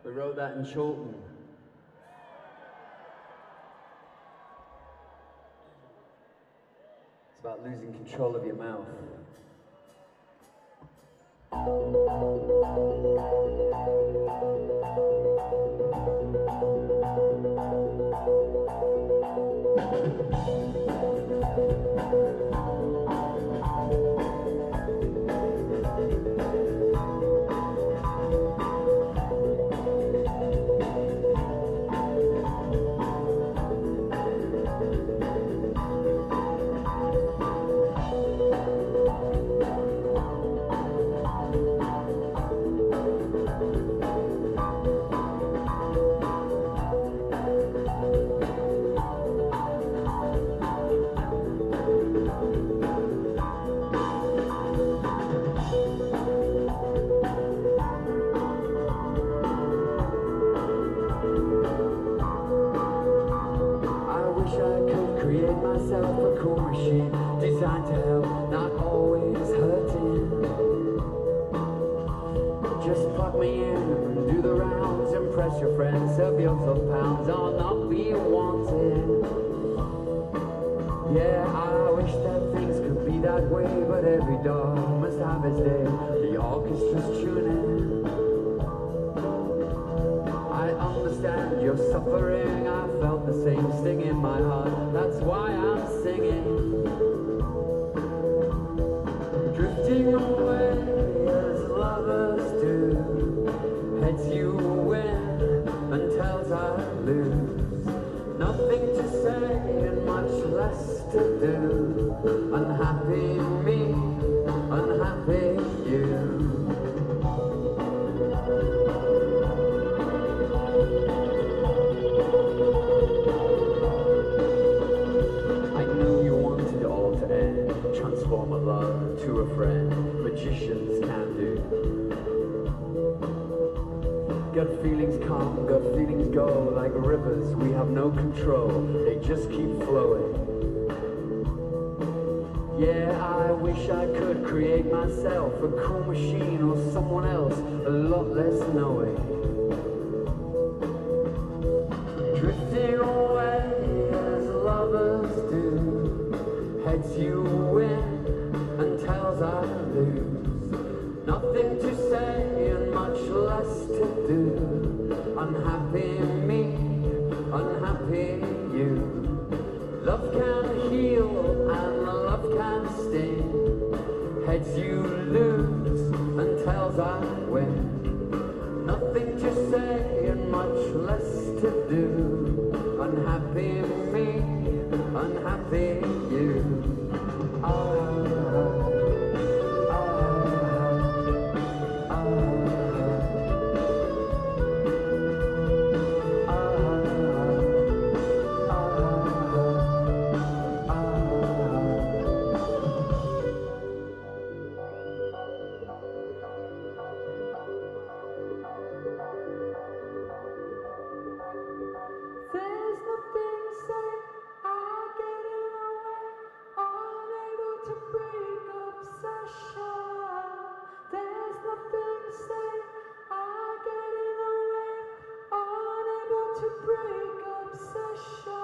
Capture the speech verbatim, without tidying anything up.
We wrote that in Chorlton. It's about losing control of your mouth. Myself a cool machine designed to help, not always hurting. Just plug me in and do the rounds, impress your friends, serve your twelve pounds, I'll not be wanted. Yeah, I wish that things could be that way, but every dog must have his day. The orchestra's tuning. I understand your suffering, I felt the same sting in my heart, that's why I'm singing. Drifting away as lovers do, heads you win and tails I lose. Nothing to say and much less to do. Unhappy me, unhappy you. Transform a love to a friend, magicians can do. Gut feelings come, gut feelings go, like rivers we have no control, they just keep flowing. Yeah, I wish I could create myself a cool machine or someone else a lot less knowing. Drifting away as lovers do, heads you win and tails I lose. Nothing to say and much less to do. Unhappy me, unhappy you. Love can heal and love can sting. Heads you lose and tails I win. Nothing to say and much less to do. Unhappy me, unhappy you. There's nothing to say, I get in the way, unable to break obsession. There's nothing to say, I get in the way, unable to break obsession.